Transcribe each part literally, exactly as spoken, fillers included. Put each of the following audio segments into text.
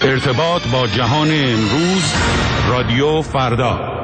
ارتباط با جهان امروز، رادیو فردا.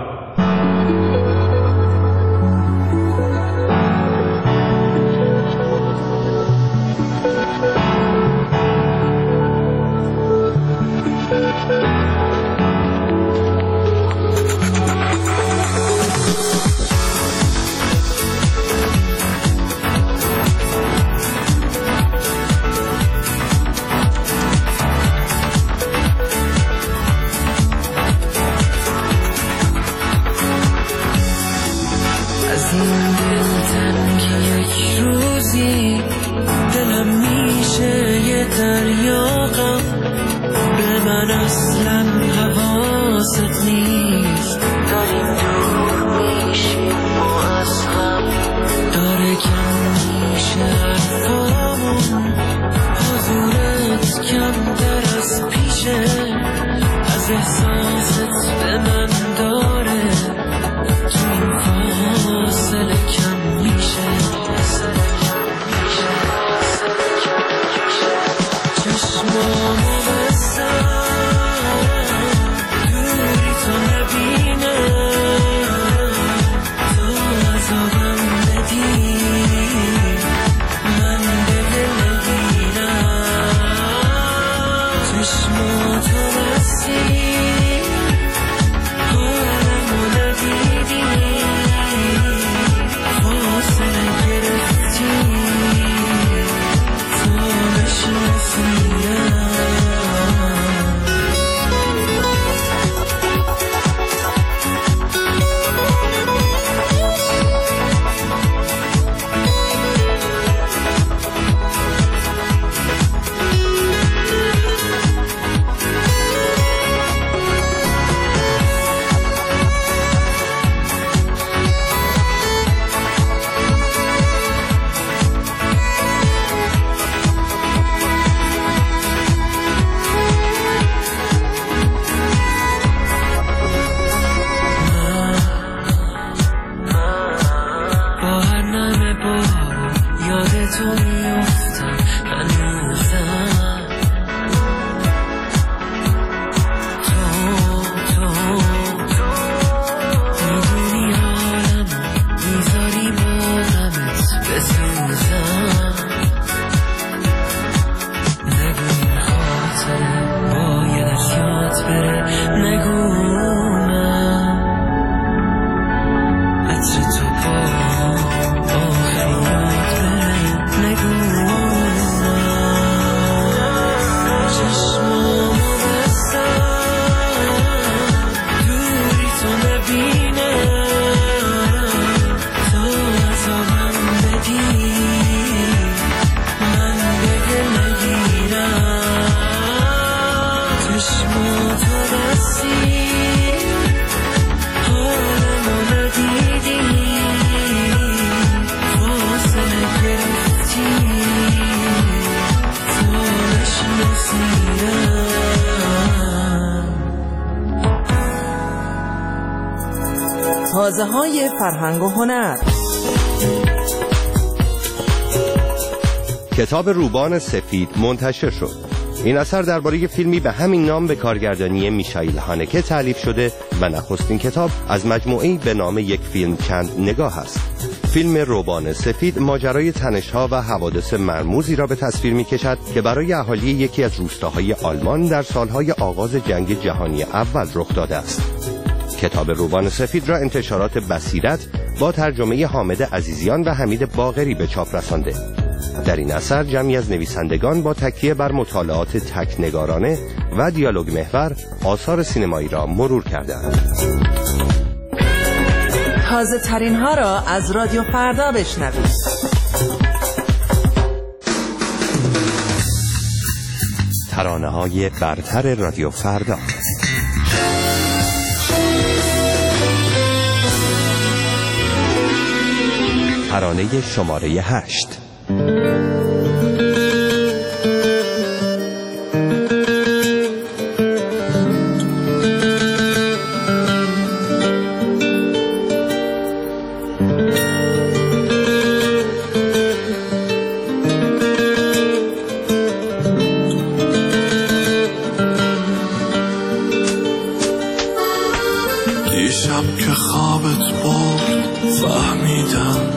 تازه‌های فرهنگ و هنر. کتاب روبان سفید منتشر شد. این اثر درباره فیلمی به همین نام به کارگردانی میشائیل هانکه تألیف شده و نخستین کتاب از مجموعه‌ای به نام یک فیلم چند نگاه است. فیلم روبان سفید ماجرای تنش‌ها و حوادث مرموزی را به تصویر می‌کشد که برای اهالی یکی از روستاهای آلمان در سالهای آغاز جنگ جهانی اول رخ داده است. کتاب روبان سفید را انتشارات بصیرت با ترجمه حامد عزیزیان و حمید باقری به چاپ رسانده. در این اثر جمعی از نویسندگان با تکیه بر مطالعات تکنگارانه و دیالوگ محور آثار سینمایی را مرور کردند. تازه ترین ها را از رادیو فردا بشنوید. ترانه های برتر رادیو فردا. ترانه شماره هشت. شب که خوابت برد فهمیدم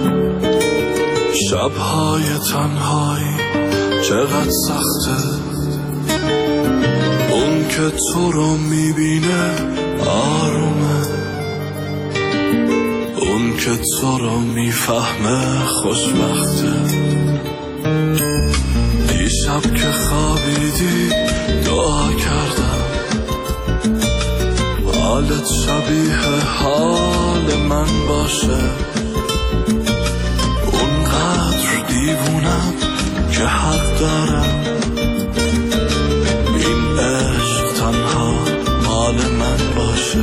شبهای تنهایی چقدر سخته. اون که تو رو میبینه آرومه، اون که تو رو میفهمه خوشبخته. دیشب که خوابیدی دعا کردم حالت شبیه حال من باشه. اونقدر دیوونم که حق دارم این عشق تنها مال من باشه.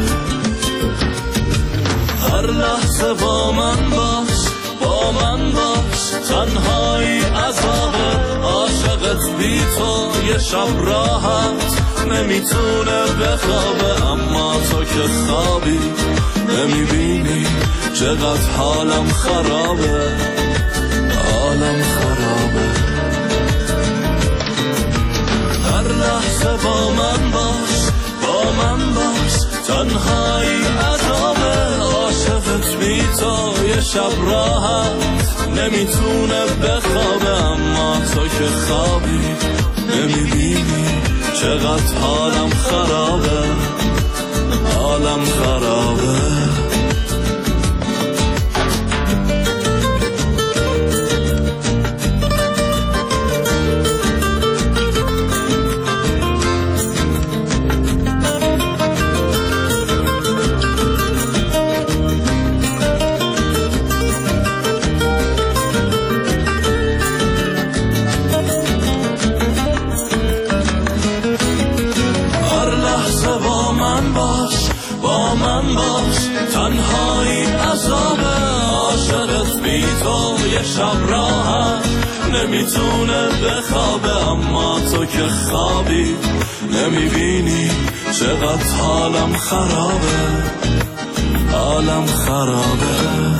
هر لحظه با من باش، با من باش، تنهایی عذابه. عاشقت بی تو یه شب راحت نمیتونه بخوابه. اما تو که خوابی نمیبینی چقدر حالم خرابه، حالم خرابه. هر لحظه با من باش، با من باش، تنهایی عذابه. عاشقت بی تو یه شب راحت نمیتونه بخوابه. اما تو که خوابی نمیبینی چقدر حالم خرابه، حالم خرابه. تنهایی عذابه. عاشقت بی تو یه شب راحت نمیتونه بخوابه. اما تو که خوابی نمیبینی چقدر حالم خرابه، حالم خرابه.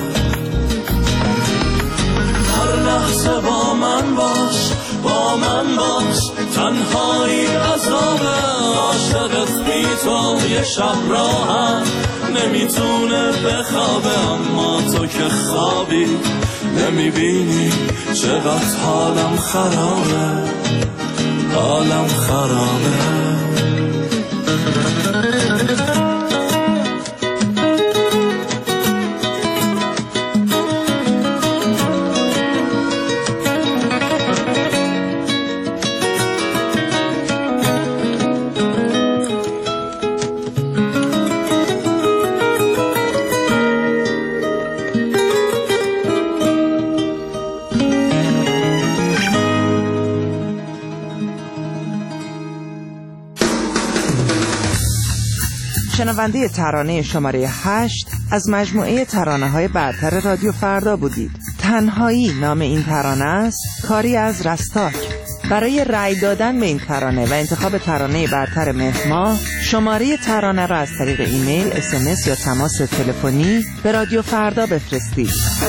هر لحظه با من باش، با من باش، تنهایی عذابه. عاشقت بی تو یه شب راحت نمیتونه بخوابه. اما تو که خوابی نمیبینی چقدر حالم خرابه، حالم خرابه. شنونده ترانه شماره هشت از مجموعه ترانه‌های برتر رادیو فردا بودید. تنهایی نام این ترانه است، کاری از رستاک. برای رأی دادن به این ترانه و انتخاب ترانه برتر مهر ماه، شماره ترانه را از طریق ایمیل، اس ام اس یا تماس تلفنی به رادیو فردا بفرستید.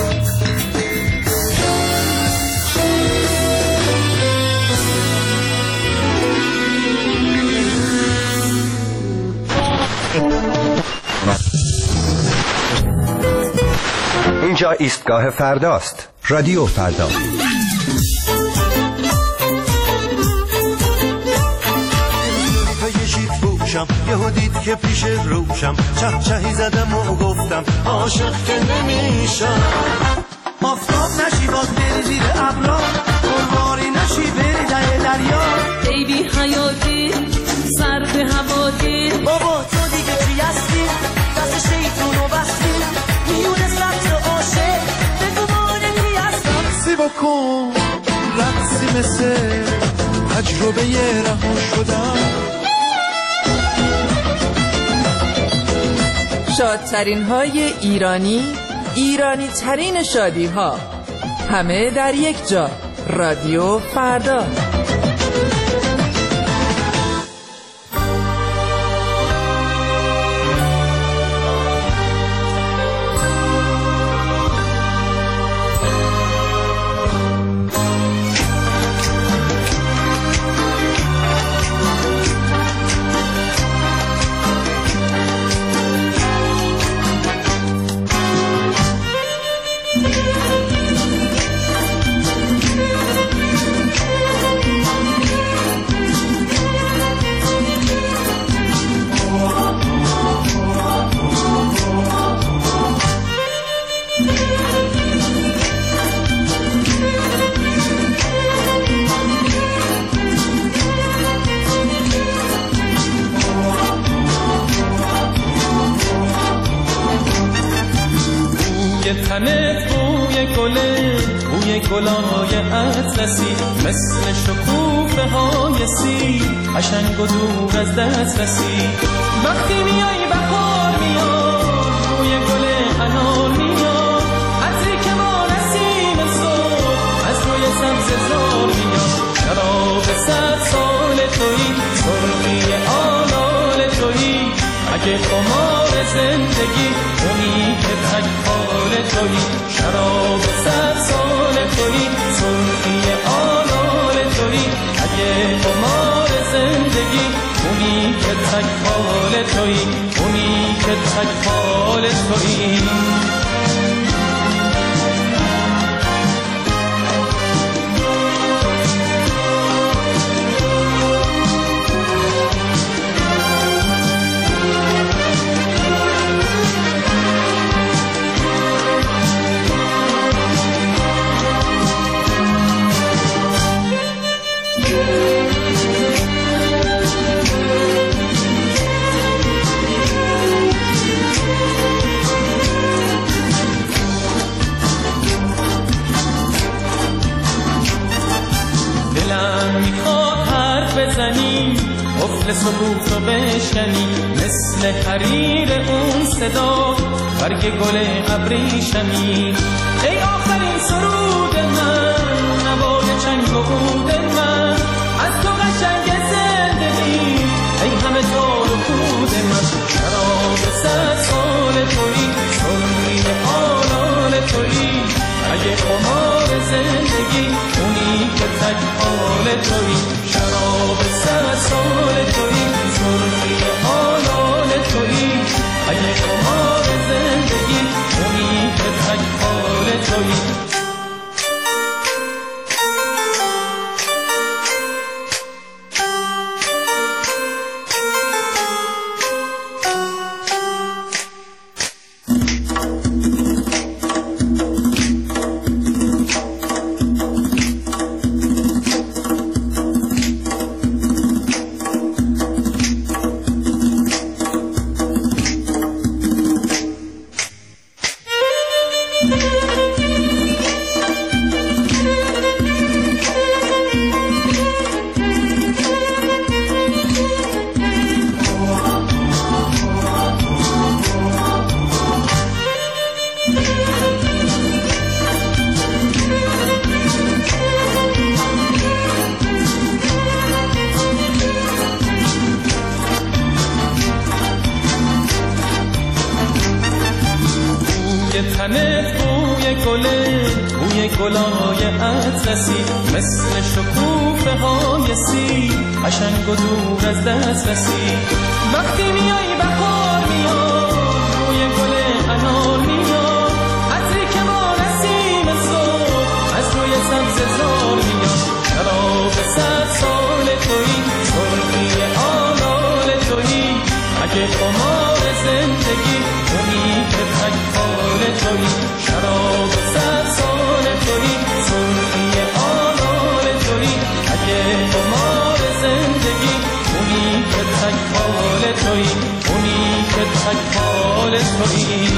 اینجا ایستگاه فرداست. رادیو فردا. یهو دید که پیش روشم، چه چهی زدم و گفتم عاشق که نمیشم. آفتاب نشی باز بری زیر ابرا، قربانی نشی بری ته دریا. ای بی حیاتی سر به هوا دل، بابا تو دیگه چی هستی؟ دست شیطون و بستی میونه سبز و عاشق بگو مانه کی هستم. سی بکن رقصی مثل تجربه رها شدم. شادترین های ایرانی، ایرانی ترین شادی ها، همه در یک جا. رادیو فردا. تنت بوی گله، بوی گلای اطلسی، مثل شکوفه های سی، قشنگ و دور از دسترسی. وقتی میای بهار میاد، بوی گل انار میاد، عطری که با نسیم صبح از روی سبززار میاد. شراب صد سال تویی، سرخی آلال تویی، اگه قمار زندگی اونی که تک حال تویی. شراب صد سال تویی، سرخی آلال تویی، اگه قمار زندگی اونی که تک حال تویی، اونی که تک حال تویی. قفل سکوت رو بشکنی، مثل حریر اون صدا برگ گل ابریشمی. ای آخرین سرود من، نوای چنگ و عود من، از تو قشنگ زندگی، ای همه تار و پود من. شراب صد سال تویی، سرخی آلال تویی، اگه قمار زندگی اونی که تک حال تویی. شراب صد سال تویی، سرخی آلال تویی، اگه قمار زندگی اونی که تک حال تویی. تنت بوی گله، بوی گلای اطلسی، مثل شکوفه های سی، قشنگ و دور از دسترسی. وقتی میای بهار میاد، بوی گل انار میاد، عطری که با نسیم صبح از روی سبززار میاد. شراب صد سال تویی، سرخی آلال تویی، اگه قمار زندگی اونی که تک حال تویی. شراب صد سال تویی، سرخی آلال تویی، اگه قمار زندگی اونی که تک حال تویی، اونی که تک حال تویی.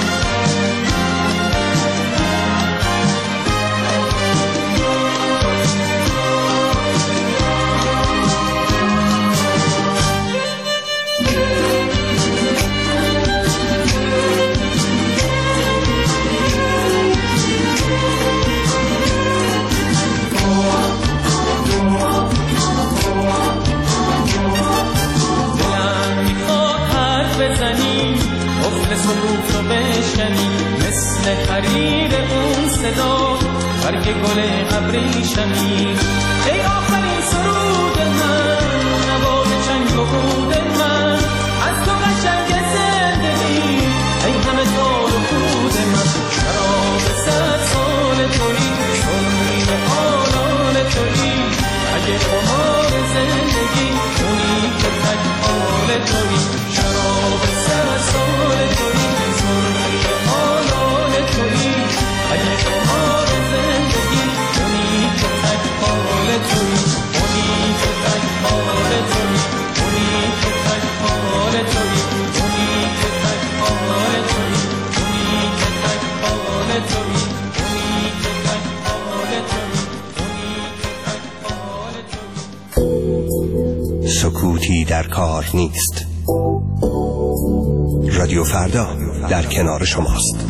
سکوت رو بشکنی، مثل حریر اون صدا برگ گل ابریشمی. ای آخرین سرود من، نوای چنگ و عود من، از تو قشنگ زندگی، ای همه تار و پود من. شراب صد سال تویی، سرخی آلال تویی، اگه قمار زندگی اونی که تک حال تویی. شراب صد سال تویی، سرخی آلال تویی، اگه قمار زندگی اونی که تک حال سکوتی در کار نیست. رادیو فردا در کنار شماست.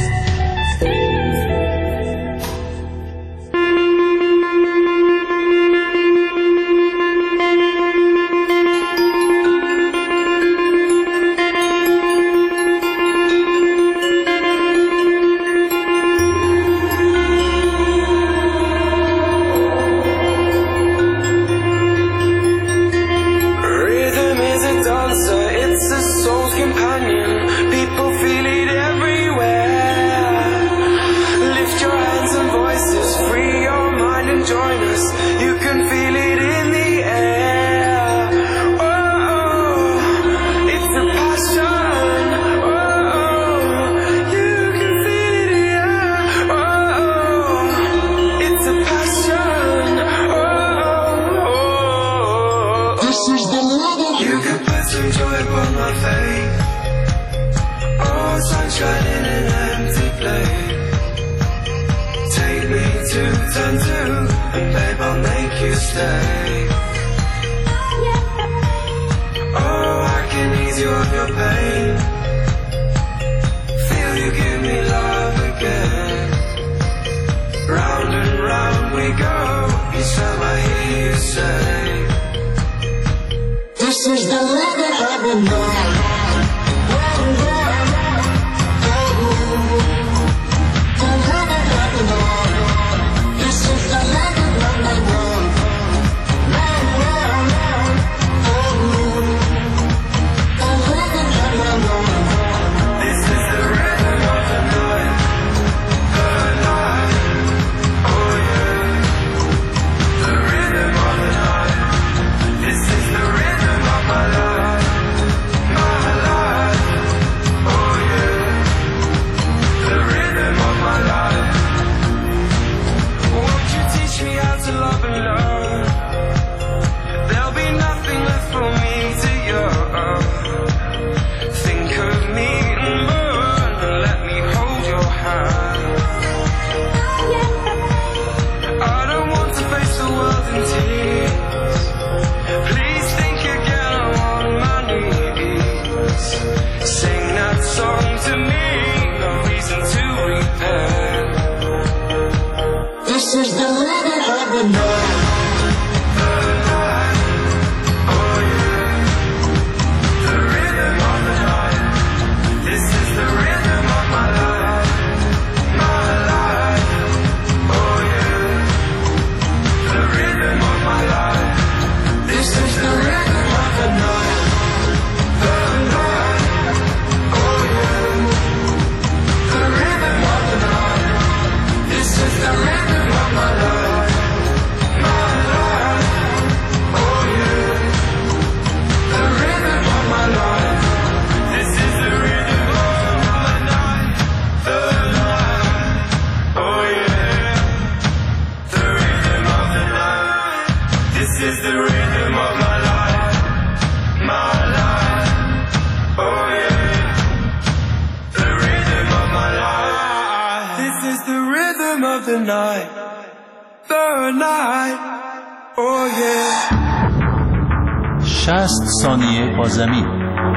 شصت ثانیه با زمین.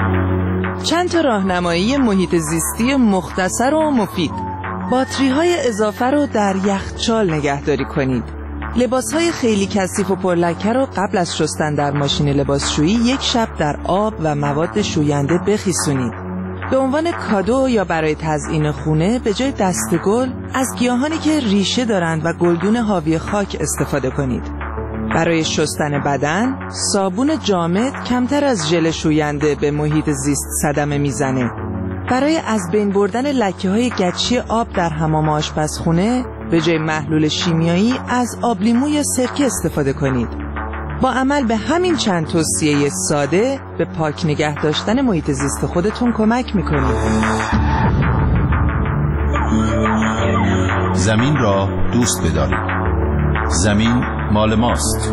چند تا راهنمایی محیط زیستی مختصر و مفید. باتری های اضافه رو در یخچال نگهداری کنید. لباس های خیلی کثیف و پرلکه رو قبل از شستن در ماشین لباسشویی یک شب در آب و مواد شوینده بخیسونید. به عنوان کادو یا برای تزیین خونه به جای دستگل از گیاهانی که ریشه دارند و گلدون حاوی خاک استفاده کنید. برای شستن بدن، صابون جامد کمتر از ژل شوینده به محیط زیست صدمه میزنه. برای از بین بردن لکه‌های گچی آب در حمام آشپزخونه، به جای محلول شیمیایی از آب لیمو یا سرکه استفاده کنید. با عمل به همین چند توصیه ساده به پاک نگه داشتن محیط زیست خودتون کمک میکنید. زمین را دوست بدارید. زمین مال ماست.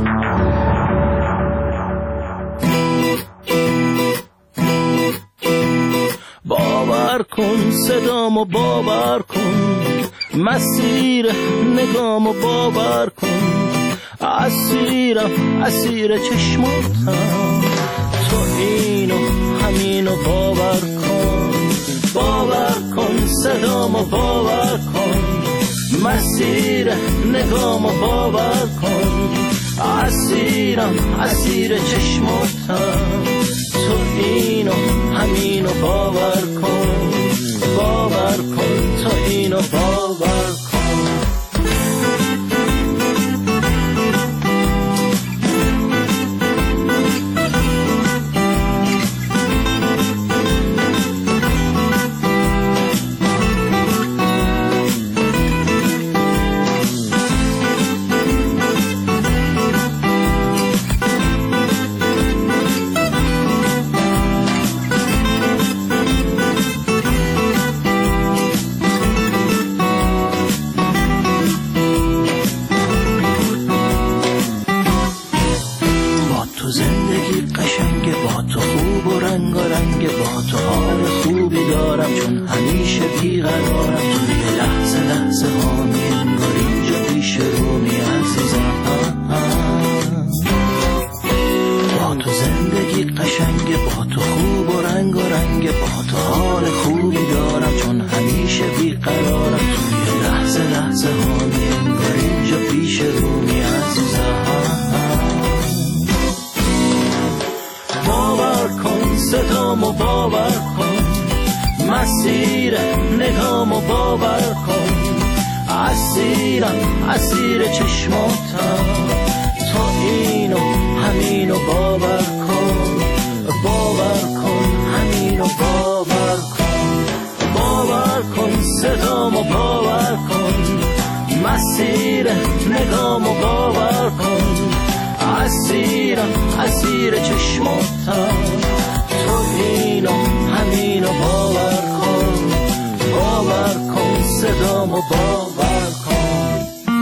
باور کن صدامو باور کن، مسیر نگامو باور کن، اسیرم اسیر چشماتم، صدامو باور کن، مسیر نگامو باور کن، اسیرم اسیر چشماتم، تو اینو همینو باور کن، باور کن تو اینو باور کن. صدامو باور کن، مسیر نگامو باور کن، اسیرم اسیر چشماتم، تو اینو همینو باور کن، باور کن همینو باور کن، باور کن صدامو باور کن، مسیر نگامو باور کن، اسیرم اسیر چشماتم، تو اینو همینو باور کن، باور کن صدامو باور کن.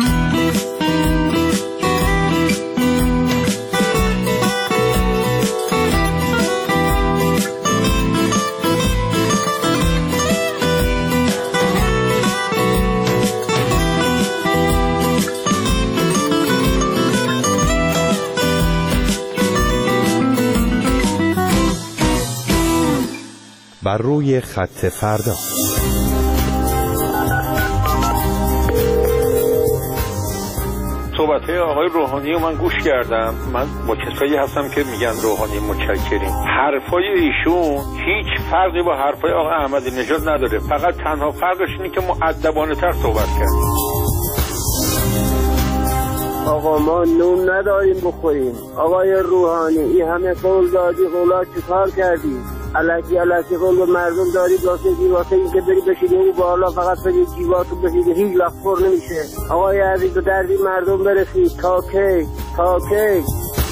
بر روی خط فردا. صحبت‌های آقای روحانی رو من گوش کردم. من با کسایی هستم که میگن روحانی متشکریم. حرفای ایشون هیچ فرقی با حرفای آقای احمدی نژاد نداره، فقط تنها فرقش اینه که مؤدبانه‌تر صحبت کرد. آقا ما نون نداریم بخوریم. آقای روحانی این همه قول دادی، قولا چی کار کردی؟ الکی الکی قول به مردم داری واسه این واسه این که بری بشیدی اون بالا فقط بری جیباتو بشیدی هیچ وقت پر نمیشه. آقای عزیز به دردی مردم برسید تا کی تا کی.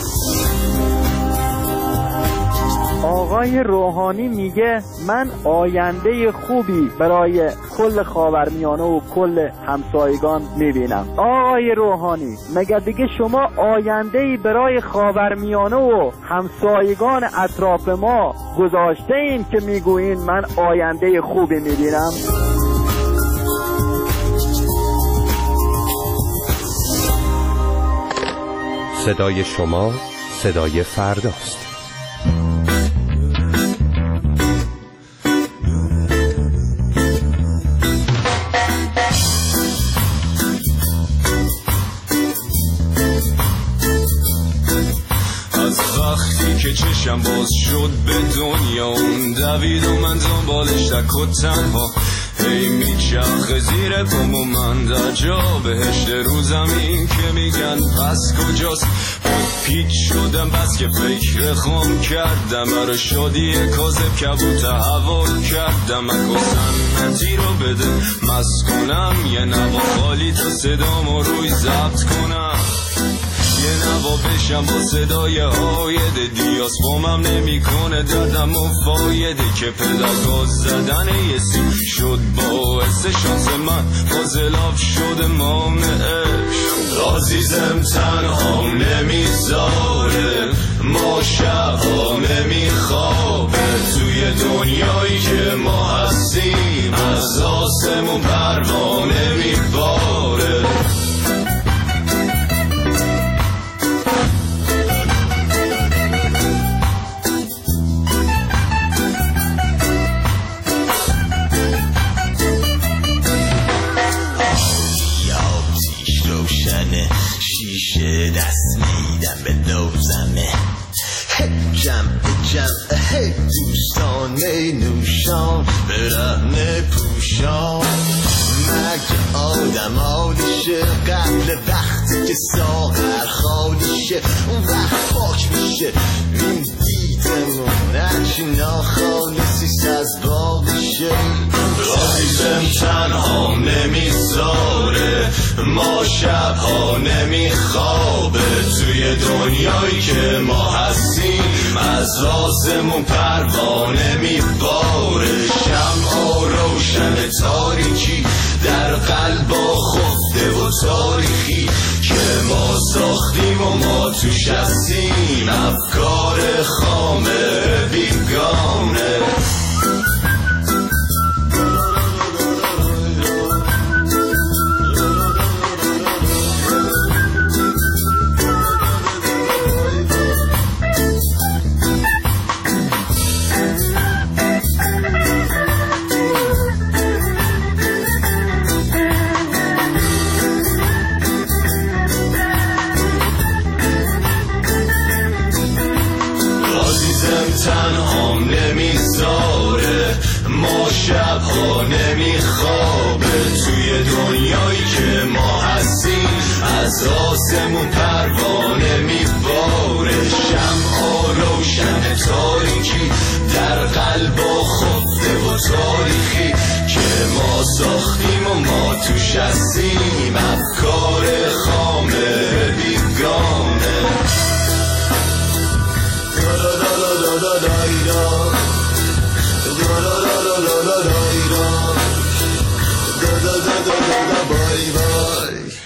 آقای روحانی میگه من آینده خوبی برای کل خاورمیانه و کل همسایگان میبینم. آقای روحانی مگه دیگه شما آینده‌ای برای خاورمیانه و همسایگان اطراف ما گذاشته این که میگوین من آینده خوبی میبینم؟ صدای شما صدای فرداست. که چشم باز شد به دنیا اون دوید و من دنبالش تک و تنها هی میچرخه زیر پام و من در جا بهشت رو زمین که میگن پس کجاست. پیچ شدم بس که فکر خام کردم، برای شادی کاذب کبوت هوا کردم. اگه سنتی رو بده مست کنم، یه نوا خالی تا صدامو روی ضبط کنم، یه نوا بشم با صدای هایده دیاس بامم نمی کنه دردم و فایده که پدر گاز زدن یه سیم شد باعث شانس من فاضلاف شده مامنش. عزیزم تنها نمیذاره ما شبا نمیخوابه توی دنیایی که ما هستیم، از آسمون پروانه میباره. جمع جمع دوستانه نوشان برهنه پوشان مگه آدم حالیشه قبل وقتی که ساغر خالیشه اون وقت پاک میشه این دیدمون هرچی ناخالصیست از باقیشه عزیزم تنها نمیذاره ما شبها نمیخوابه توی دنیایی که ما هستیم از رازمون پروانه میباره شمعا روشن تاریکی در قلب خفته و تاریخی که ما ساختیم و ما توش هستیم افکار خامه بیگانه تنهام نمیذاره ما شبها نمیخوابه توی دنیایی که ما هستیم از آسمون پروانه میباره شمعا روشن تاریکی در قلب خفته و تاریخی که ما ساختیم و ما توش هستیم افکار خامه بیگانه Bye bye.